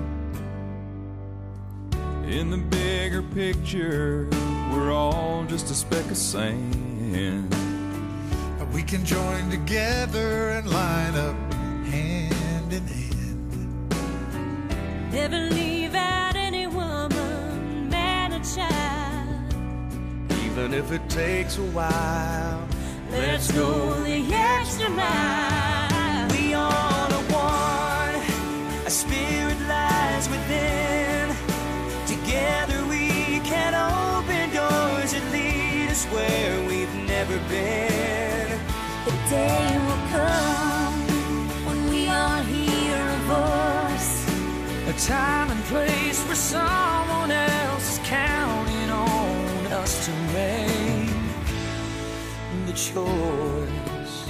In the bigger picture, we're all just a speck of sand.
We can join together and line up hand in hand.
Never leave out any woman, man, or child.
Even if it takes a while,
Let's go the extra mile.
We all are one, a spirit lies within. Together we can open doors that lead us where we've never been.
The day will come when we all hear a voice.
A time and place where someone else is counting on us to make the choice.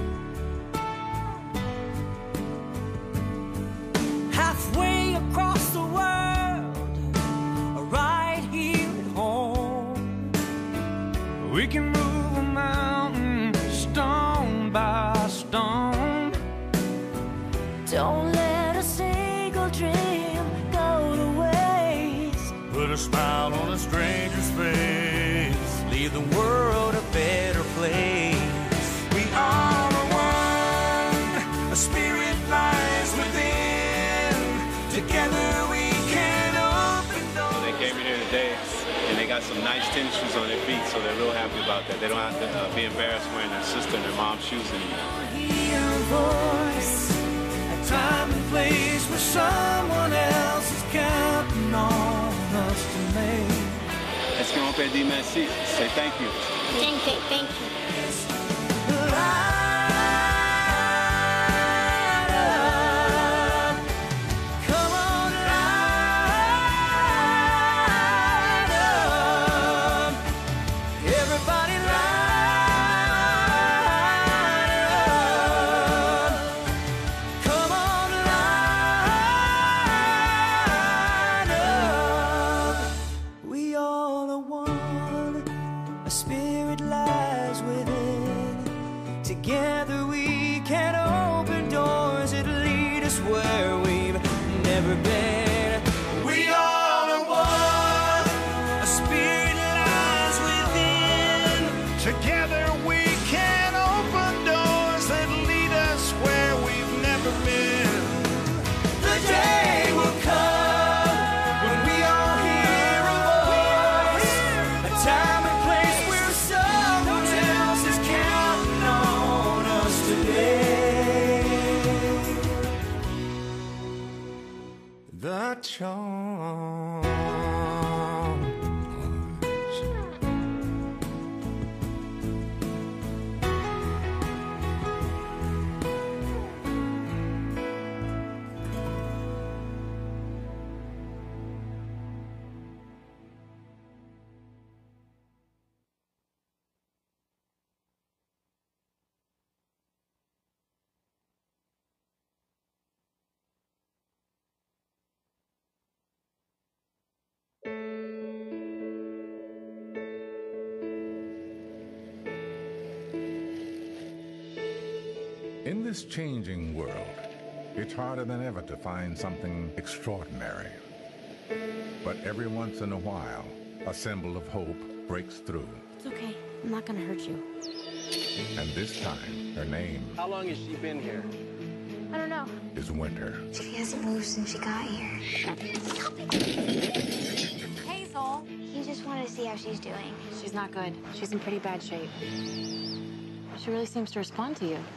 Halfway across the world, right here at home, we can move a mountain stone by stone.
Don't let a single dream go to waste.
put a smile on a stranger's face, leave the world a better place. We all are one, a spirit lies within. Together we can
day, and they got some nice tennis shoes on their feet, so they're real happy about that. They don't have to uh, be embarrassed wearing their sister and their mom's shoes anymore.
Hear a voice, a time and place where someone else is counting on us to make.
Est-ce qu'on peut dire merci? Say thank you.
Thank you, thank you.
In this changing world, it's harder than ever to find something extraordinary. But every once in a while, a symbol of hope breaks through.
It's okay. I'm not gonna hurt you.
And this time, her name
How long has she been here?
I don't know.
is Winter.
She hasn't moved since she got here.
Hazel.
He just wanted to see how she's doing.
She's not good. She's in pretty bad shape. She really seems to respond to you.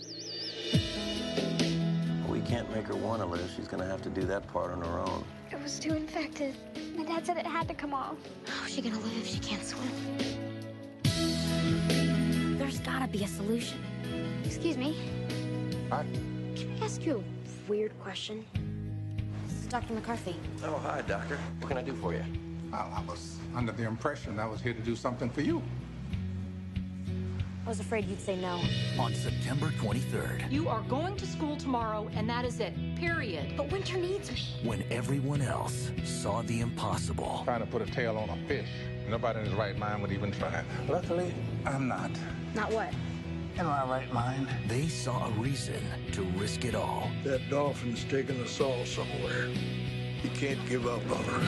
We can't make her want to live. She's going to have to do that part on her own.
It was too infected. My dad said it had to come off. How's she gonna live if she can't swim?
There's gotta be a solution.
Excuse me.
Hi.
Can I ask you a weird question? This is Doctor McCarthy.
Oh, hi, doctor. What can I do for you?
Well, I was under the impression I was here to do something for you.
I was afraid you'd say no.
On September twenty-third,
You are going to school tomorrow, and that is it. Period.
But Winter needs me.
when everyone else saw the impossible,
Trying to put a tail on a fish. Nobody in his right mind would even try. Luckily, I'm not.
Not what?
in my right mind, they saw a reason to risk it all.
That dolphin's taking us all somewhere. You can't give up on her.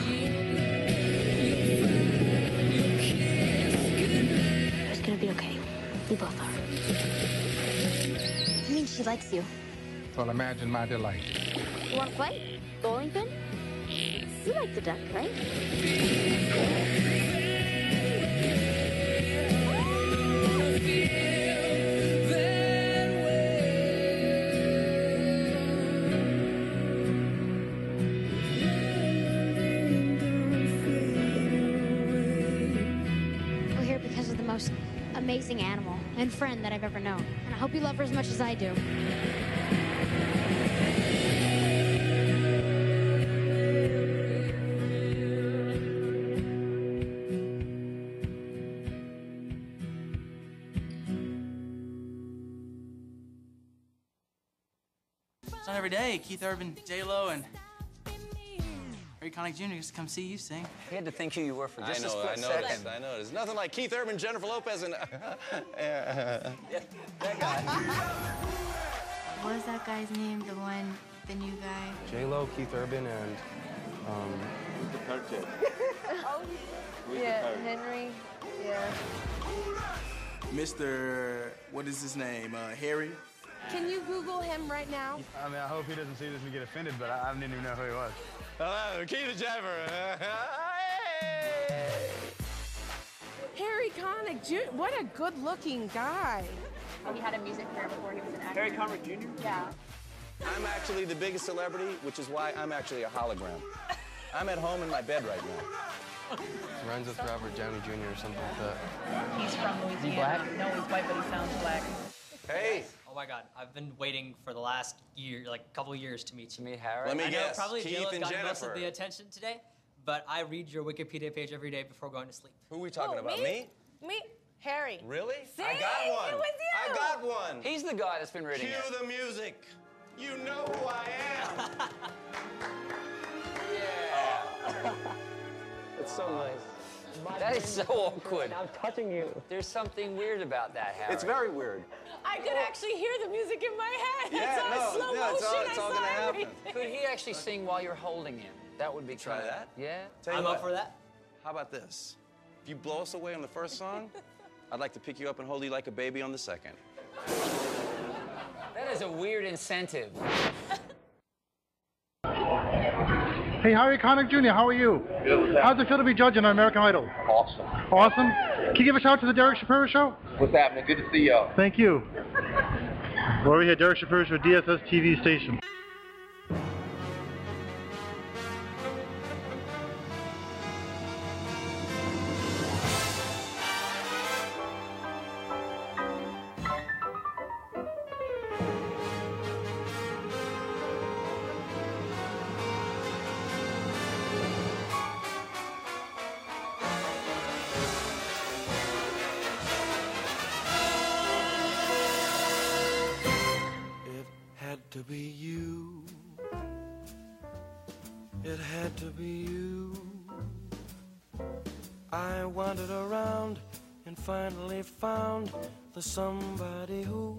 It's gonna be okay. We both are. I mean, she likes you.
Well, imagine my delight.
You wanna play? Bowling pin? You like the duck, right? We're here because of the most amazing animal and friend that I've ever known. And I hope you love her as much as I do.
It's not every day. Keith Urban, J-Lo, and Harry Connick Junior gets to come see you sing.
He had to think who you were for
I
just
know,
a split
I know,
second.
I know. There's nothing like Keith Urban, Jennifer Lopez, and
Yeah, that guy.
What was that guy's name? The one, the new guy?
J-Lo, Keith Urban, and um.
Who's the character?
Oh, yeah, Henry. Yeah.
Mister What is his name? Uh, Harry?
Can you Google him right now?
I mean, I hope he doesn't see this and get offended, but I, I didn't even know who he was.
Hello, Keith and Jennifer.
Harry Connick Junior What a good-looking guy.
Oh, he had a music career before he was an actor.
Harry Connick Junior?
Yeah.
I'm actually the biggest celebrity, which is why I'm actually a hologram. I'm at home in my bed right now.
Rhymes with Robert Downey Junior or something like that.
He's from Louisiana.
Is he black?
No, he's white, but he sounds black.
Hey!
Oh my God, I've been waiting for the last year, like couple of years to meet you.
meet Harry? Let me
I know
guess,
probably
Keith
J-Lo's
and
gotten most of
Jennifer.
the attention today, but I read your Wikipedia page every day before going to sleep.
Who are we talking
Who,
about?
me? Me? Harry.
Really?
See?
I got one.
It was you.
I got one.
He's the guy that's been reading
Cue
it.
the music. You know who I am.
Yeah.
It's so nice.
That is so awkward.
I'm touching you.
There's something weird about that, Harry.
It's very weird.
I could actually hear the music in my head.
Yeah,
I saw
no,
it slow
yeah, it's
motion.
all- it's
I
all
saw
gonna happen.
everything.
Could he actually sing while you're holding him? That would be
Try
kinda-
that?
Yeah.
Tell you
I'm
what,
up for that.
How about this? If you blow us away on the first song, I'd like to pick you up and hold you like a baby on the second.
That is a weird incentive.
Hey, Harry Connick Junior, how are you?
Good.
How's it feel to be judging on American Idol?
Awesome.
Awesome. Can you give a shout out to the Derek Shapiro Show?
What's happening? Good to see y'all.
Thank you. We're over here, Derek Shapiro Show, D S S T V station.
It had to be you. It had to be you. I wandered around and finally found the somebody who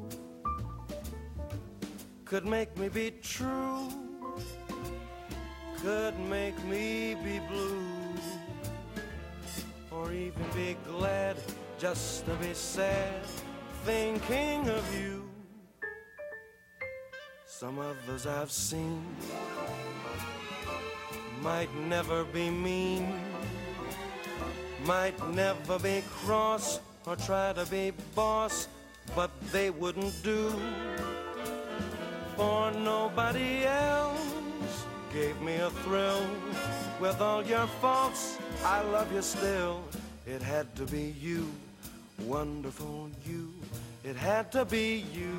could make me be true, could make me be blue, or even be glad just to be sad, thinking of you. Some others I've seen might never be mean, might never be cross or try to be boss, but they wouldn't do. For nobody else gave me a thrill. With all your faults, I love you still. It had to be you, wonderful you. It had to be you.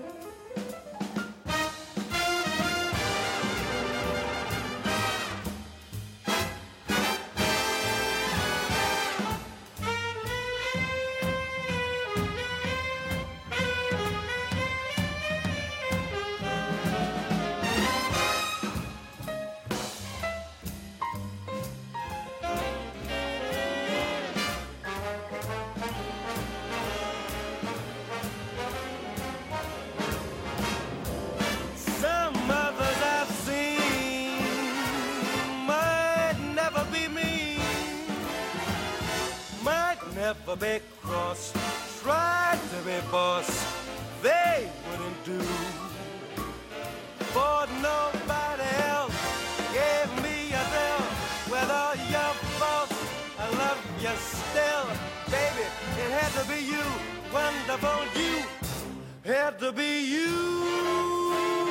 Some others I've seen might never be mean, might never be cross, tried to be boss, they wouldn't do. For nobody else gave me a thrill. With all your faults, I love you still. Baby, it had to be you, wonderful you. Had to be you.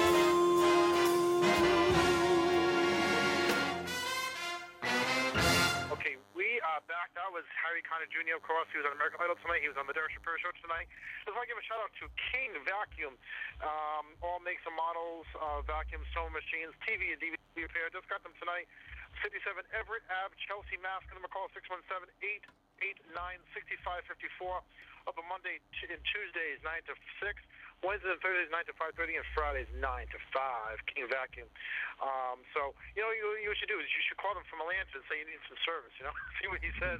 Okay, we are back. That was Harry Connick Junior, of course. He was on American Idol tonight. He was on the Derek Shapiro Show tonight. Just want to give a shout out to King Vacuum. Um, all makes and models, uh, vacuum sewing machines, T V and D V D repair. Just got them tonight. fifty-seven Everett Ave, Chelsea, Mass. Give them a call, six one seven, eight eight nine, six five five four. Open Monday t- and Tuesdays, nine to six. Wednesdays and Thursdays, nine to five thirty, and Fridays, nine to five. King Vacuum. Um, so, you know, you, you what you do is you should call them from Atlanta and say you need some service, you know? See what he says.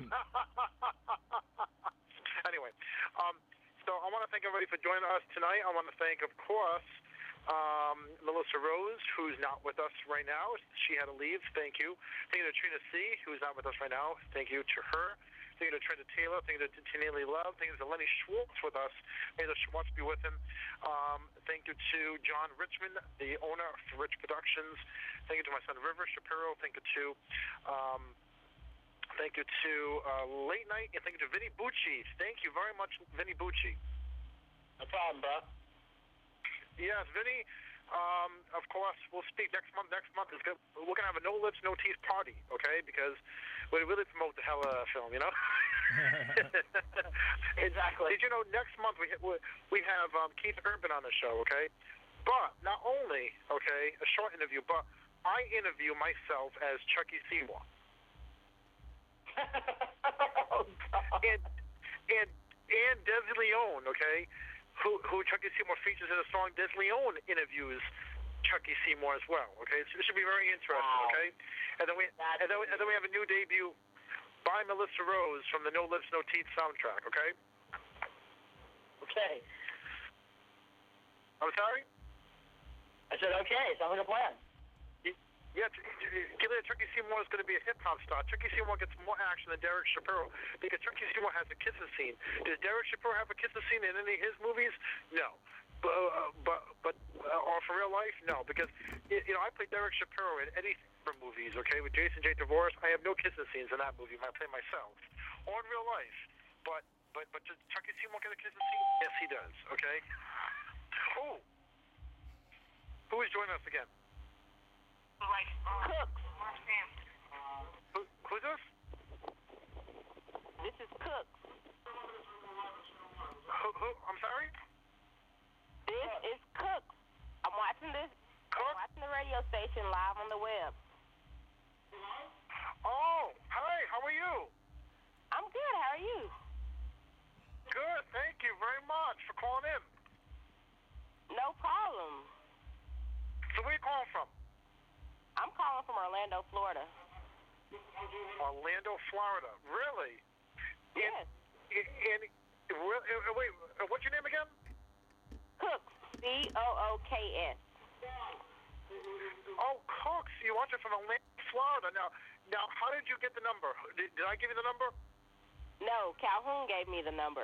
Anyway, um, so I want to thank everybody for joining us tonight. I want to thank, of course, um, Melissa Rose, who's not with us right now. She had to leave. Thank you. Thank you to Trina C., who's not with us right now. Thank you to her. Thank you to Trenda Taylor. Thank you to Tinelli Love. Thank you to Lenny Schwartz with us. May the Schwartz be with him. Um, thank you to John Richmond, the owner of Rich Productions. Thank you to my son River Shapiro. Thank you to um, Thank you to uh, Late Night, and thank you to Vinny Bucci. Thank you very much, Vinny Bucci.
No problem, bro.
Yes, Vinny. Um, of course, we'll speak next month. Next month is good. We're gonna have a no lips, no teeth party, okay? Because we really promote the hell out of that film, you know.
Exactly.
Did you know next month we we have um, Keith Urban on the show, okay? But not only, okay, a short interview, but I interview myself as Chucky Seymour.
Oh,
and and and Desi Leone, okay, who who Chucky Seymour features in a song. Desi Leone interviews Chucky Seymour as well. Okay, so it should be very interesting.
Wow.
Okay, and then we and then we, and then we have a new debut by Melissa Rose from the No Lips No Teeth soundtrack. Okay.
Okay.
I'm sorry.
I said okay. Sounds like a plan.
Yeah, given that Chucky Seymour is going to be a hip-hop star, Chucky Seymour gets more action than Derek Shapiro because Chucky Seymour has a kissing scene. Does Derek Shapiro have a kissing scene in any of his movies? No. But, uh, but, but uh, or for real life? No, because, you know, I play Derek Shapiro in anything from movies, okay, with Jason J. Divorce. I have no kissing scenes in that movie. I play myself. Or in real life. But, but, but does Chucky Seymour get a kissing scene? Yes, he does, okay? Who? Who is joining us again?
Like Cooks.
Who, who's this?
This is Cooks.
Who, who? I'm sorry?
This is Cooks. I'm watching this.
Cook?
I'm watching the radio station live on the web.
Oh, hi. How are you?
I'm good. How are you?
Good. Thank you very much for calling in.
No problem.
So where are you calling from?
I'm calling from Orlando, Florida.
Orlando, Florida. Really?
Yes.
And, and, and wait, what's your name again?
Cooks. C O O K S.
Oh, Cooks. You watch it from Orlando, Florida. Now, now, how did you get the number? Did, did I give you the number?
No, Calhoun gave me the number.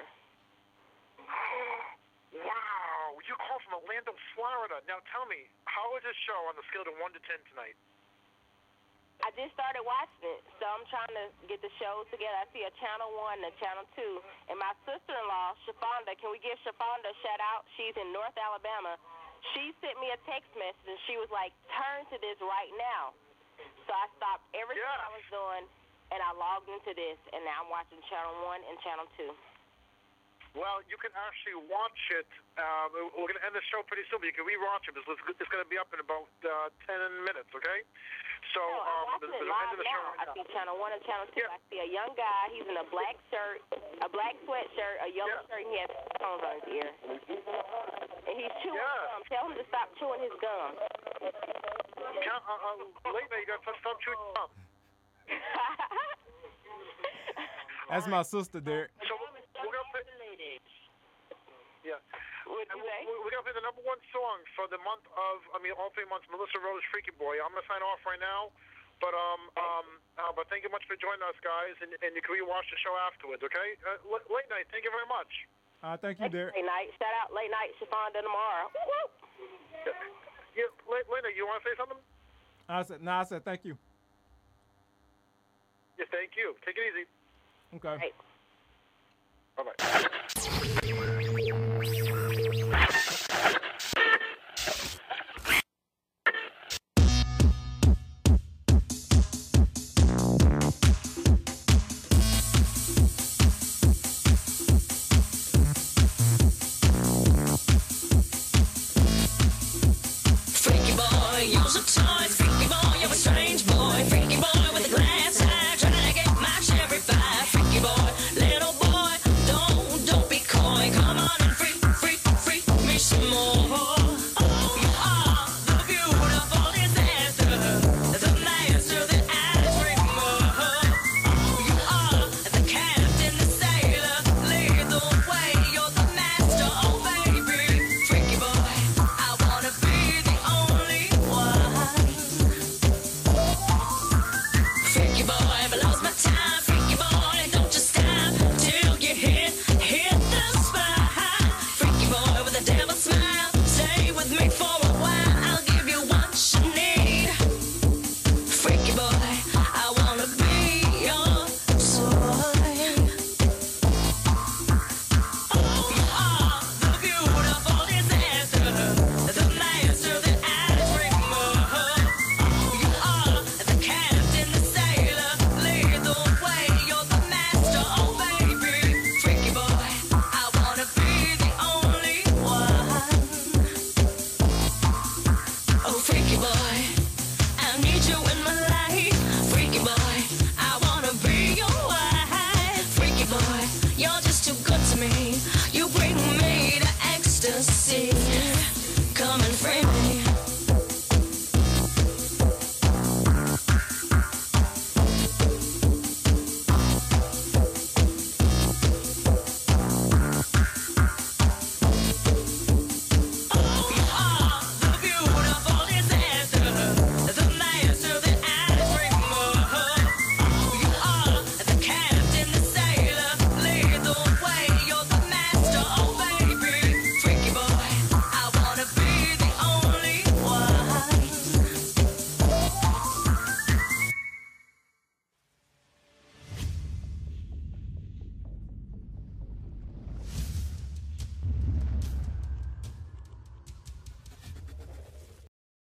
Wow, you call from Orlando, Florida. Now tell me, how is this show on the scale of one to ten tonight?
I just started watching it, so I'm trying to get the shows together. I see a channel one and a channel two. And my sister-in-law, Shafonda, can we give Shafonda a shout out? She's in North Alabama. She sent me a text message and she was like, turn to this right now. So I stopped everything
yes.
I was doing and I logged into this, and now I'm watching channel one and channel two.
Well, you can actually watch it. Uh, we're going to end the show pretty soon, but you can re-watch it. It's, it's going to be up in about uh, ten minutes, okay? So,
no, I'm
um,
watching
the,
it
the
live
end of the show
now.
right
I
now.
see channel one and channel two.
Yeah.
I see a young guy. He's in a black shirt, a black sweatshirt, a yellow
Yeah.
shirt, and he has headphones on his ear. And he's chewing
Yeah.
gum. Tell him to stop chewing his gum.
Count, uh, uh, late night, you got to stop chewing gum.
That's my sister, Derek.
So we're going to play... Yeah.
What'd you say?
We're going to play the number one song for the month of, I mean, all three months, Melissa Rose, Freaky Boy. I'm going to sign off right now. But um um uh, but thank you much for joining us, guys, and, and you can rewatch the show afterwards, okay? Uh, l- late night, thank you very much.
Uh, thank you, Derek.
Late night. Shout out late night Shafonda tomorrow. Woo-woo.
Yeah, yeah, late, late night, you want to say something?
I said, no, I said thank you.
Yeah, thank you. Take it easy.
Okay.
Right.
Bye-bye.